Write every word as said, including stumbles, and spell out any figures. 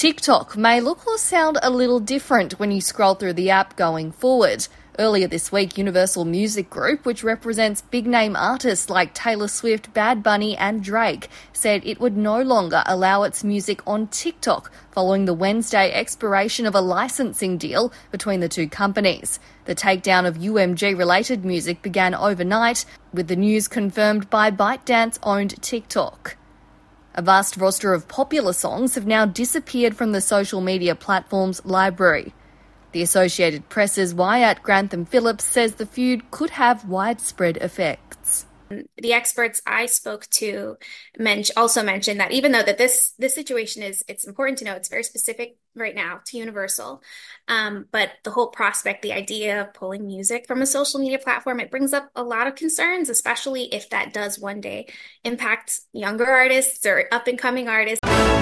TikTok may look or sound a little different when you scroll through the app going forward. Earlier this week, Universal Music Group, which represents big-name artists like Taylor Swift, Bad Bunny and Drake, said it would no longer allow its music on TikTok following the Wednesday expiration of a licensing deal between the two companies. The takedown of U M G-related music began overnight, with the news confirmed by ByteDance-owned TikTok. A vast roster of popular songs have now disappeared from the social media platform's library. The Associated Press's Wyatt Grantham Phillips says the feud could have widespread effects. The experts I spoke to men- also mentioned that even though that this this situation is, it's important to know it's very specific right now to Universal, um, but the whole prospect, the idea of pulling music from a social media platform, it brings up a lot of concerns, especially if that does one day impact younger artists or up and coming artists.